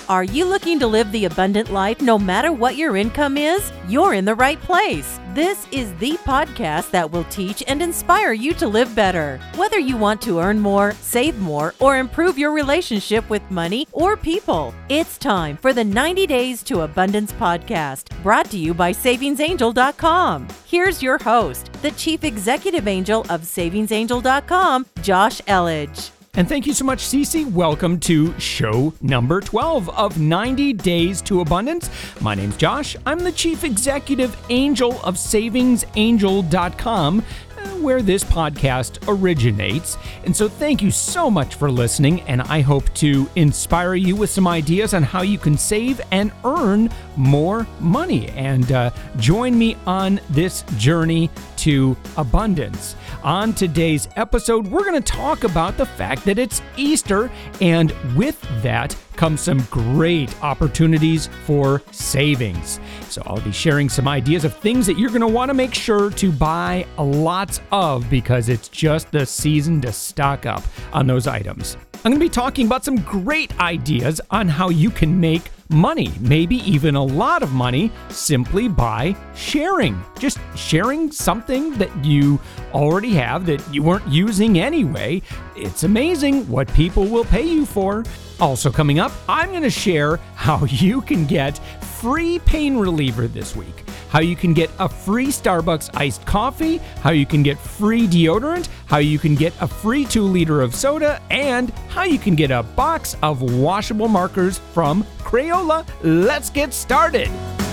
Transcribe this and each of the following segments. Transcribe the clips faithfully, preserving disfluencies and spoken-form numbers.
Are you looking to live the abundant life no matter what your income is? You're in the right place. This is the podcast that will teach and inspire you to live better. Whether you want to earn more, save more, or improve your relationship with money or people, it's time for the ninety Days to Abundance podcast, brought to you by savings angel dot com. Here's your host, the Chief Executive Angel of savings angel dot com, Josh Elledge. And thank you so much, Cece. Welcome to show number twelve of ninety Days to Abundance. My name's Josh. I'm the Chief Executive Angel of savings angel dot com, where this podcast originates. And so thank you so much for listening, and I hope to inspire you with some ideas on how you can save and earn more money. And uh, join me on this journey to abundance. On today's episode, we're going to talk about the fact that it's Easter, and with that comes some great opportunities for savings. So I'll be sharing some ideas of things that you're going to want to make sure to buy lots of, because it's just the season to stock up on those items. I'm going to be talking about some great ideas on how you can make money, maybe even a lot of money, simply by sharing. Just sharing something that you already have that you weren't using anyway. It's amazing what people will pay you for. Also coming up, I'm going to share how you can get free pain reliever this week, how you can get a free Starbucks iced coffee, how you can get free deodorant, how you can get a free two liter of soda, and how you can get a box of washable markers from Crayola. Let's get started.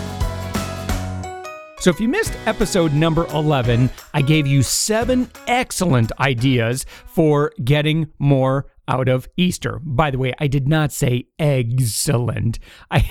So if you missed episode number eleven, I gave you seven excellent ideas for getting more out of Easter. By the way, I did not say excellent. I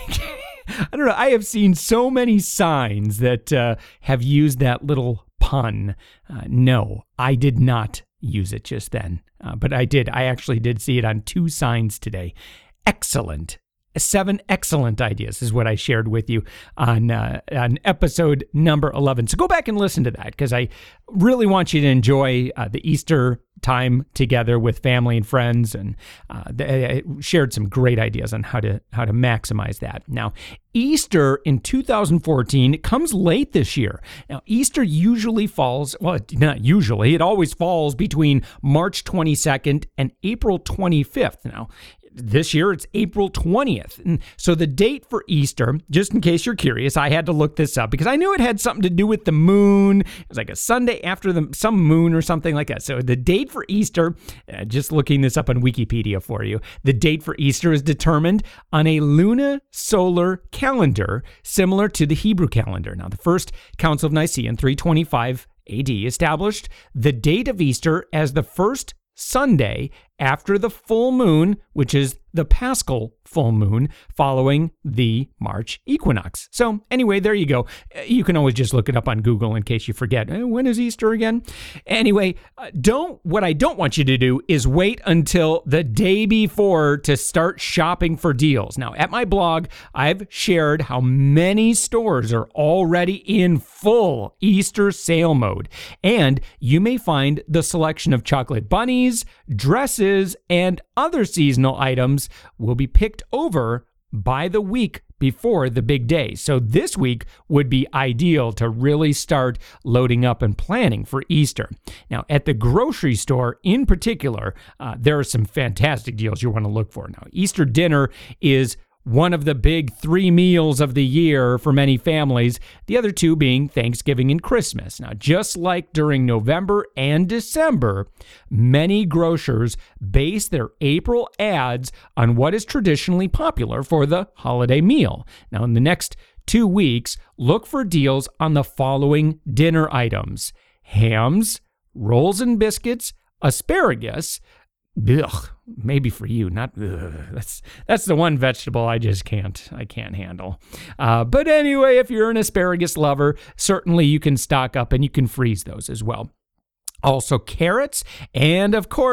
I don't know. I have seen so many signs that uh, have used that little pun. Uh, no, I did not use it just then. Uh, but I did. I actually did see it on two signs today. Excellent. Seven excellent ideas is what I shared with you on uh, on episode number eleven. So go back and listen to that, because I really want you to enjoy uh, the Easter time together with family and friends, and uh, I shared some great ideas on how to how to maximize that. Now, Easter in two thousand fourteen comes late this year. Now, Easter usually falls, well, not usually, it always falls between March twenty-second and April twenty-fifth. Now, this year, it's April twentieth. And so the date for Easter, just in case you're curious, I had to look this up because I knew it had something to do with the moon. It was like a Sunday after the some moon or something like that. So the date for Easter, uh, just looking this up on Wikipedia for you, the date for Easter is determined on a lunisolar calendar similar to the Hebrew calendar. Now, the First Council of Nicaea in three twenty-five A D established the date of Easter as the first Sunday after the full moon, which is the Paschal full moon, following the March equinox. So anyway, there you go. You can always just look it up on Google in case you forget. Eh, when is Easter again? Anyway, uh, don't. What I don't want you to do is wait until the day before to start shopping for deals. Now, at my blog, I've shared how many stores are already in full Easter sale mode, and you may find the selection of chocolate bunnies, dresses, and other seasonal items will be picked over by the week before the big day. So this week would be ideal to really start loading up and planning for Easter. Now, at the grocery store in particular, uh, there are some fantastic deals you want to look for. Now, Easter dinner is one of the big three meals of the year for many families, the other two being Thanksgiving and Christmas. Now, just like during November and December, many grocers base their April ads on what is traditionally popular for the holiday meal. Now, in the next two weeks, look for deals on the following dinner items: hams, rolls and biscuits, asparagus. Ugh, maybe for you, not ugh, that's that's the one vegetable I just can't I can't handle. Uh, but anyway, if you're an asparagus lover, certainly you can stock up and you can freeze those as well. Also carrots, and of course,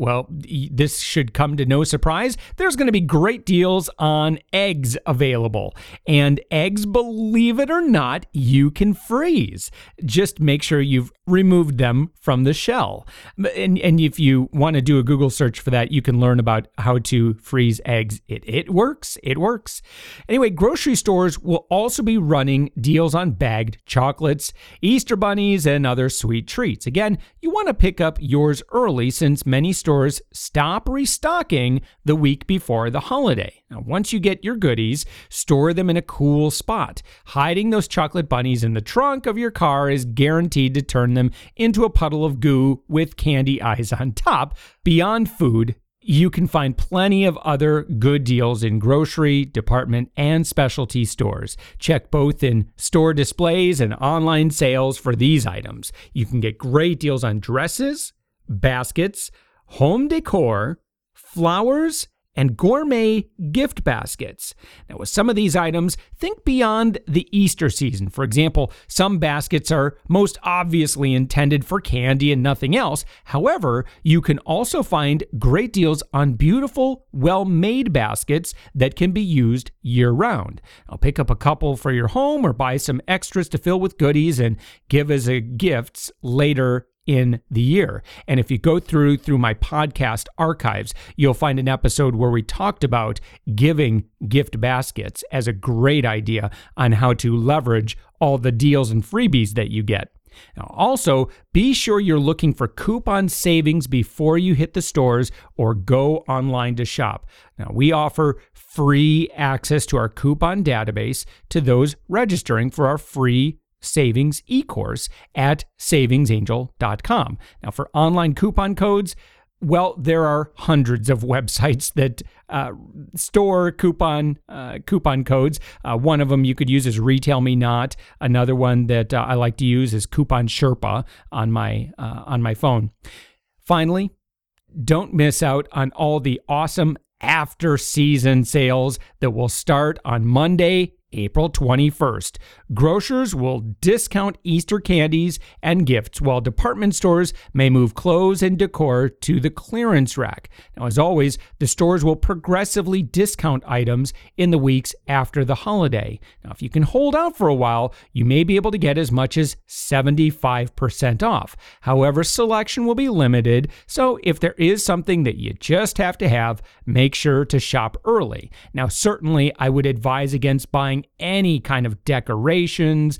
Well, this should come to no surprise. There's going to be great deals on eggs available. And eggs, believe it or not, you can freeze. Just make sure you've removed them from the shell. And, and if you want to do a Google search for that, you can learn about how to freeze eggs. It, it works. It works. Anyway, grocery stores will also be running deals on bagged chocolates, Easter bunnies, and other sweet treats. Again, you want to pick up yours early since many stores stop restocking the week before the holiday. Now, once you get your goodies, store them in a cool spot. Hiding those chocolate bunnies in the trunk of your car is guaranteed to turn them into a puddle of goo with candy eyes on top. Beyond food, you can find plenty of other good deals in grocery, department, and specialty stores. Check both in store displays and online sales for these items. You can get great deals on dresses, baskets, home decor, flowers, and gourmet gift baskets. Now, with some of these items, think beyond the Easter season. For example, some baskets are most obviously intended for candy and nothing else. However, you can also find great deals on beautiful, well-made baskets that can be used year-round. I'll pick up a couple for your home or buy some extras to fill with goodies and give as a gifts later in the year. And if you go through through my podcast archives, you'll find an episode where we talked about giving gift baskets as a great idea on how to leverage all the deals and freebies that you get. Now, also, be sure you're looking for coupon savings before you hit the stores or go online to shop. Now, we offer free access to our coupon database to those registering for our free Savings e-course at savings angel dot com. Now, for online coupon codes, well, there are hundreds of websites that uh, store coupon uh, coupon codes. Uh, one of them you could use is Retail Me Not. Another one that uh, I like to use is Coupon Sherpa on my uh, on my phone. Finally, don't miss out on all the awesome after season sales that will start on Monday, April twenty-first. Grocers will discount Easter candies and gifts, while department stores may move clothes and decor to the clearance rack. Now, as always, the stores will progressively discount items in the weeks after the holiday. Now, if you can hold out for a while, you may be able to get as much as seventy-five percent off. However, selection will be limited, so if there is something that you just have to have, make sure to shop early. Now, certainly, I would advise against buying any kind of decorations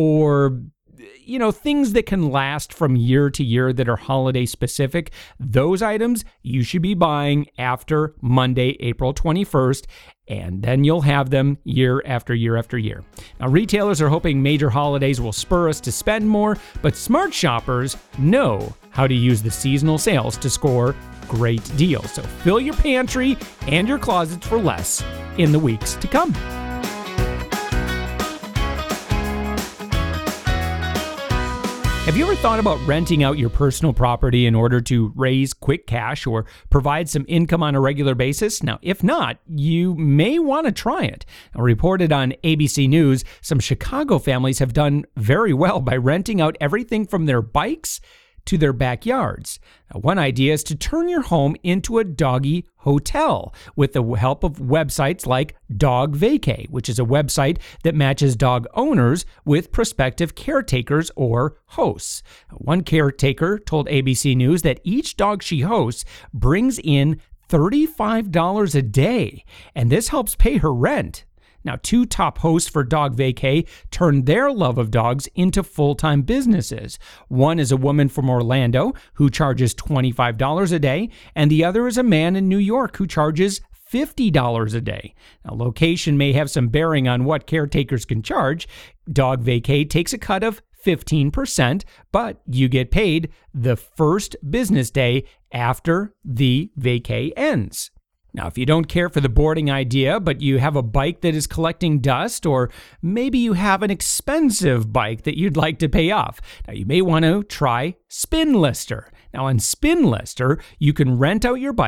or, you know, things that can last from year to year that are holiday specific. Those items you should be buying after Monday, April twenty-first, and then you'll have them year after year after year. Now, retailers are hoping major holidays will spur us to spend more, but smart shoppers know how to use the seasonal sales to score great deals. So fill your pantry and your closets for less in the weeks to come. Have you ever thought about renting out your personal property in order to raise quick cash or provide some income on a regular basis? Now, if not, you may want to try it. Now, reported on A B C News, some Chicago families have done very well by renting out everything from their bikes to their backyards. Now, one idea is to turn your home into a doggy hotel with the help of websites like Dog Vacay, which is a website that matches dog owners with prospective caretakers or hosts. One caretaker told A B C News that each dog she hosts brings in thirty-five dollars a day, and this helps pay her rent. Now, two top hosts for Dog Vacay turned their love of dogs into full-time businesses. One is a woman from Orlando who charges twenty-five dollars a day, and the other is a man in New York who charges fifty dollars a day. Now, location may have some bearing on what caretakers can charge. Dog Vacay takes a cut of fifteen percent, but you get paid the first business day after the vacay ends. Now, if you don't care for the boarding idea, but you have a bike that is collecting dust, or maybe you have an expensive bike that you'd like to pay off, now you may want to try Spin Lister. Now, on Spin Lister, you can rent out your bikes,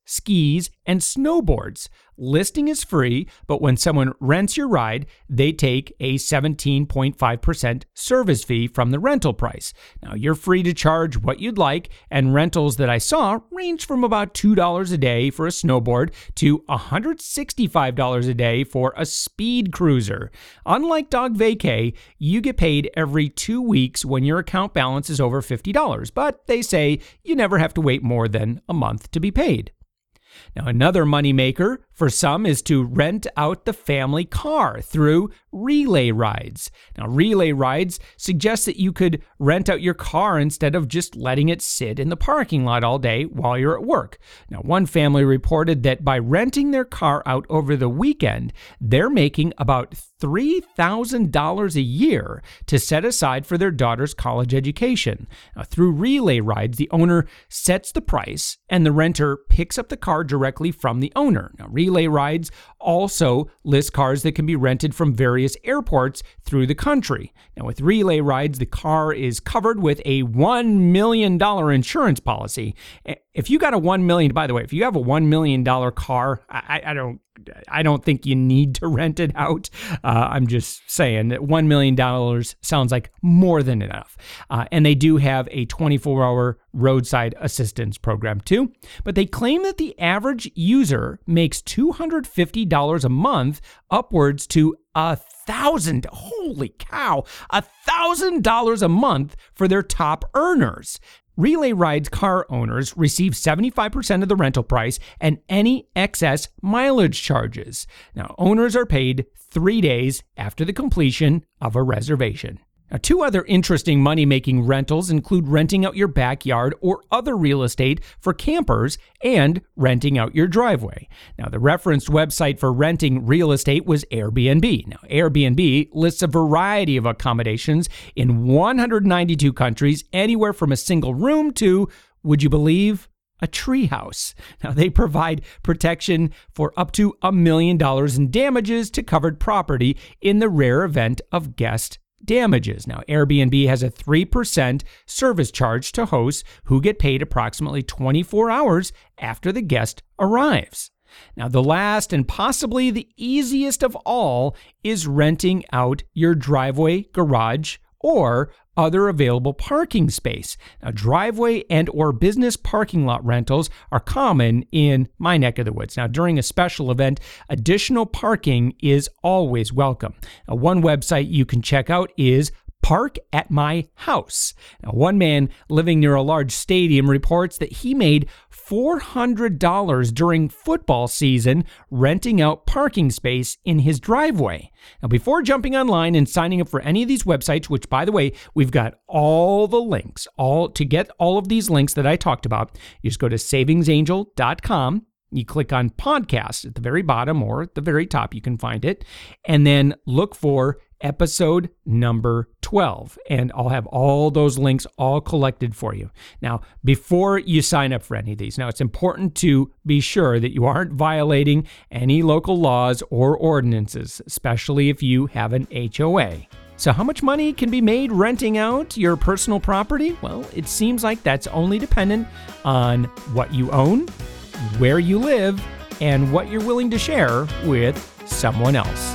skis, and snowboards. Listing is free, but when someone rents your ride, they take a seventeen point five percent service fee from the rental price. Now, you're free to charge what you'd like, and rentals that I saw range from about two dollars a day for a snowboard to one hundred sixty-five dollars a day for a speed cruiser. Unlike Dog Vacay, you get paid every two weeks when your account balance is over fifty dollars, but they say you never have to wait more than a month to be paid. Now, another moneymaker for some is to rent out the family car through Relay Rides. Now, Relay Rides suggests that you could rent out your car instead of just letting it sit in the parking lot all day while you're at work. Now, one family reported that by renting their car out over the weekend, they're making about three thousand dollars a year to set aside for their daughter's college education. Now, through Relay Rides, the owner sets the price and the renter picks up the car directly from the owner. Now, Relay Rides also lists cars that can be rented from various airports through the country. Now, with Relay Rides, the car is covered with a one million dollars insurance policy. If you got a one million dollars, by the way, if you have a one million dollars car, I, I don't I don't think you need to rent it out. Uh, I'm just saying that one million dollars sounds like more than enough. Uh, and they do have a twenty-four hour roadside assistance program too. But they claim that the average user makes two hundred fifty dollars a month, upwards to a thousand, holy cow, a thousand dollars a month for their top earners. Relay Rides car owners receive seventy-five percent of the rental price and any excess mileage charges. Now, owners are paid three days after the completion of a reservation. Now, two other interesting money-making rentals include renting out your backyard or other real estate for campers and renting out your driveway. Now, the referenced website for renting real estate was Airbnb. Now, Airbnb lists a variety of accommodations in one hundred ninety-two countries, anywhere from a single room to, would you believe, a treehouse. Now, they provide protection for up to a million dollars in damages to covered property in the rare event of guest damages. Now, Airbnb has a three percent service charge to hosts who get paid approximately twenty-four hours after the guest arrives. Now, the last and possibly the easiest of all is renting out your driveway, garage, or other available parking space. Now, driveway and or business parking lot rentals are common in my neck of the woods. Now, during a special event, additional parking is always welcome. Now, one website you can check out is Park at My House. Now, one man living near a large stadium reports that he made four hundred dollars during football season renting out parking space in his driveway. Now, before jumping online and signing up for any of these websites, which, by the way, we've got all the links, all to get all of these links that I talked about, you just go to savings angel dot com. You click on podcast at the very bottom or at the very top, you can find it, and then look for episode number twelve, and I'll have all those links all collected for you. Now, before you sign up for any of these, now it's important to be sure that you aren't violating any local laws or ordinances, especially if you have an H O A. So how much money can be made renting out your personal property? Well, it seems like that's only dependent on what you own, where you live, and what you're willing to share with someone else.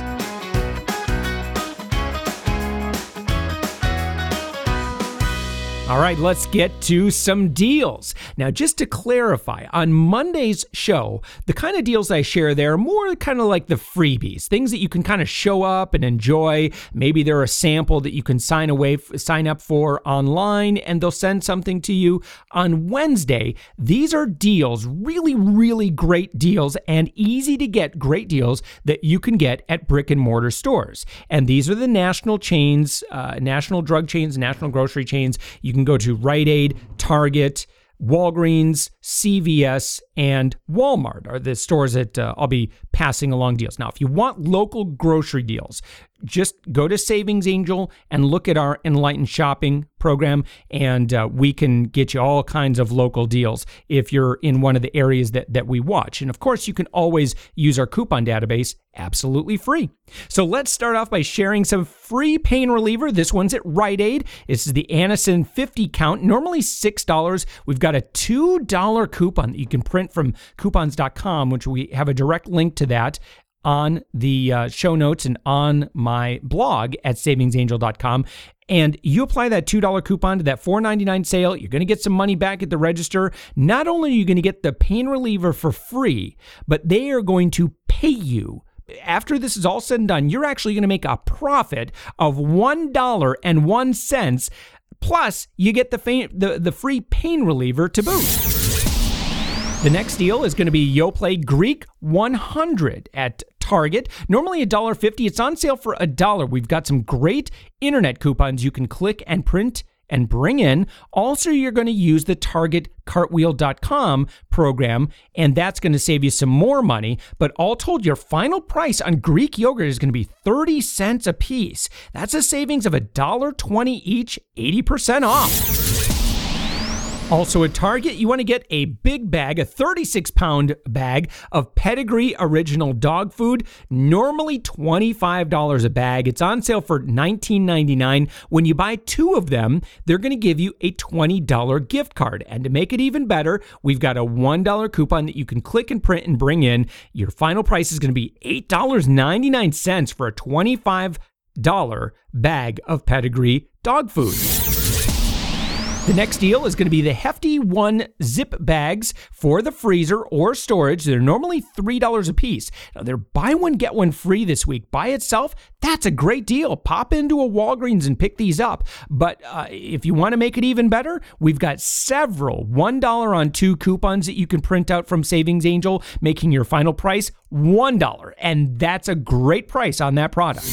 All right, let's get to some deals. Now, just to clarify, on Monday's show, the kind of deals I share there are more kind of like the freebies, things that you can kind of show up and enjoy. Maybe they're a sample that you can sign away, sign up for online, and they'll send something to you. On Wednesday, these are deals, really, really great deals and easy to get great deals that you can get at brick and mortar stores. And these are the national chains, uh, national drug chains, national grocery chains. You can go to Rite Aid, Target, Walgreens, C V S, and Walmart are the stores that uh, I'll be passing along deals. Now, if you want local grocery deals, just go to Savings Angel and look at our Enlightened Shopping program, and uh, we can get you all kinds of local deals if you're in one of the areas that, that we watch. And of course, you can always use our coupon database absolutely free. So let's start off by sharing some free pain reliever. This one's at Rite Aid. This is the Anacin fifty count, normally six dollars. We've got a two dollar coupon that you can print from coupons dot com, which we have a direct link to that on the uh, show notes and on my blog at savings angel dot com. And you apply that two dollar coupon to that four ninety-nine sale, you're going to get some money back at the register. Not only are you going to get the pain reliever for free, but they are going to pay you. After this is all said and done, you're actually going to make a profit of one dollar and one cent. Plus, you get the, fa- the, the free pain reliever to boot. The next deal is going to be Yoplait Greek one hundred at Target. Normally one dollar fifty. It's on sale for a dollar. We've got some great internet coupons you can click and print and bring in. Also, you're going to use the Target Cartwheel dot com program, and that's going to save you some more money. But all told, your final price on Greek yogurt is going to be thirty cents a piece. That's a savings of one dollar twenty each, eighty percent off. Also at Target, you want to get a big bag, a thirty-six pound bag of Pedigree Original Dog Food, normally twenty-five dollars a bag. It's on sale for nineteen ninety-nine. When you buy two of them, they're going to give you a twenty dollar gift card. And to make it even better, we've got a one dollar coupon that you can click and print and bring in. Your final price is going to be eight dollars and ninety-nine cents for a twenty-five dollar bag of Pedigree dog food. The next deal is going to be the Hefty One zip bags for the freezer or storage. They're normally three dollars a piece. Now, they're buy one, get one free this week. By itself, that's a great deal. Pop into a Walgreens and pick these up. But uh, if you want to make it even better, we've got several one dollar on two coupons that you can print out from Savings Angel, making your final price one dollar. And that's a great price on that product.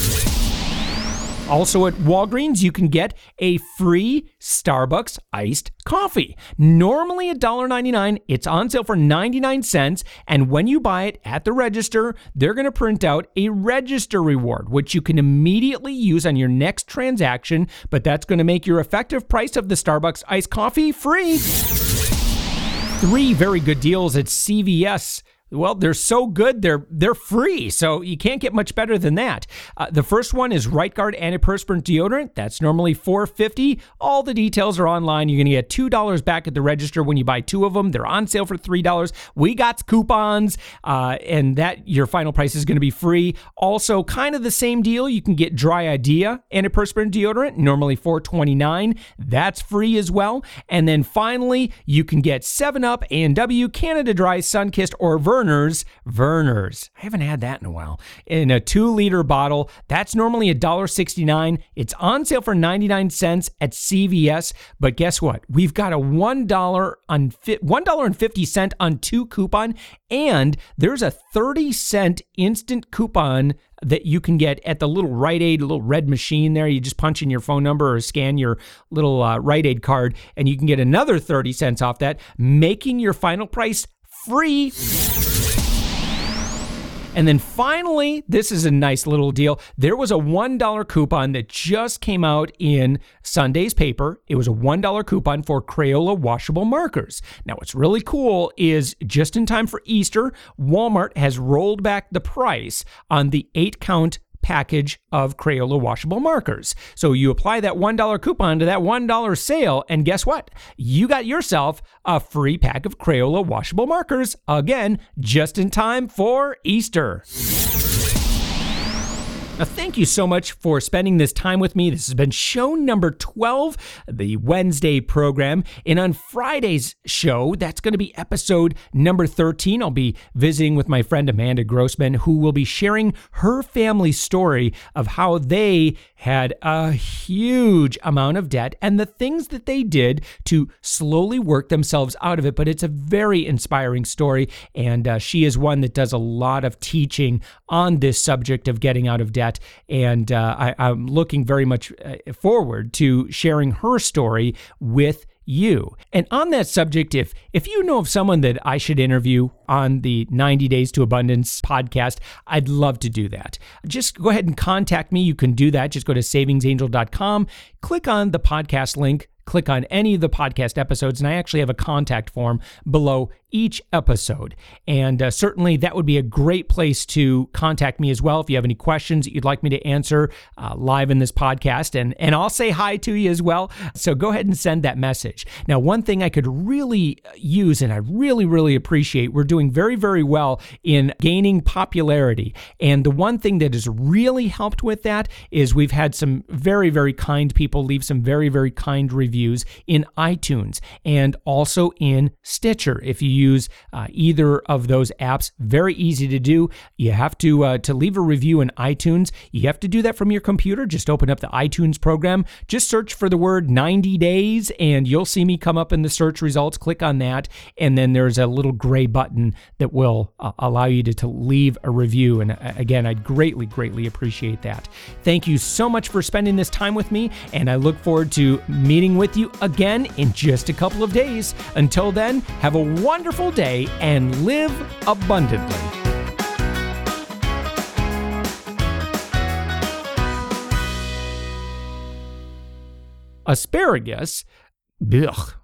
Also at Walgreens, you can get a free Starbucks iced coffee. Normally one dollar ninety-nine, it's on sale for ninety-nine cents. And when you buy it at the register, they're going to print out a register reward, which you can immediately use on your next transaction. But that's going to make your effective price of the Starbucks iced coffee free. Three very good deals at C V S. Well, they're so good, they're they're free, so you can't get much better than that. Uh, the first one is Right Guard Antiperspirant Deodorant. That's normally four dollars and fifty cents. All the details are online. You're going to get two dollars back at the register when you buy two of them. They're on sale for three dollars. We got coupons, uh, and that your final price is going to be free. Also, kind of the same deal. You can get Dry Idea Antiperspirant Deodorant, normally four dollars and twenty-nine cents. That's free as well. And then finally, you can get seven up, A and W, Canada Dry, Sunkissed, or Ver Vernors, Vernors. I haven't had that in a while. In a two liter bottle, that's normally one dollar and sixty-nine cents. It's on sale for ninety-nine cents at C V S. But guess what? We've got a one dollar on one dollar and fifty cents on two coupon, and there's a thirty cent instant coupon that you can get at the little Rite Aid, little red machine there. You just punch in your phone number or scan your little uh, Rite Aid card, and you can get another thirty cents off that, making your final price free. And then finally, this is a nice little deal. There was a one dollar coupon that just came out in Sunday's paper. It was a one dollar coupon for Crayola washable markers. Now, what's really cool is just in time for Easter, Walmart has rolled back the price on the eight count package of Crayola washable markers. So you apply that one dollar coupon to that one dollar sale, and guess what? You got yourself a free pack of Crayola washable markers, again, just in time for Easter. Now, thank you so much for spending this time with me. This has been show number twelve, the Wednesday program. And on Friday's show, that's going to be episode number thirteen. I'll be visiting with my friend Amanda Grossman, who will be sharing her family story of how they had a huge amount of debt and the things that they did to slowly work themselves out of it. But it's a very inspiring story, and uh, she is one that does a lot of teaching on this subject of getting out of debt. And uh, I, I'm looking very much forward to sharing her story with you. And on that subject, if if you know of someone that I should interview on the ninety Days to Abundance podcast, I'd love to do that. Just go ahead and contact me. You can do that. Just go to savings angel dot com, click on the podcast link, click on any of the podcast episodes, and I actually have a contact form below each episode. And uh, certainly that would be a great place to contact me as well if you have any questions that you'd like me to answer uh, live in this podcast. And, and I'll say hi to you as well. So go ahead and send that message. Now, one thing I could really use and I really, really appreciate, we're doing very, very well in gaining popularity. And the one thing that has really helped with that is we've had some very, very kind people leave some very, very kind reviews in iTunes and also in Stitcher. If you use uh, either of those apps, very easy to do. You have to uh, to leave a review in iTunes. You have to do that from your computer. Just open up the iTunes program. Just search for the word ninety days, and you'll see me come up in the search results. Click on that, and then there's a little gray button that will uh, allow you to, to leave a review. And uh, again, I'd greatly, greatly appreciate that. Thank you so much for spending this time with me, and I look forward to meeting with you again in just a couple of days. Until then, have a wonderful day and live abundantly. Asparagus, ugh,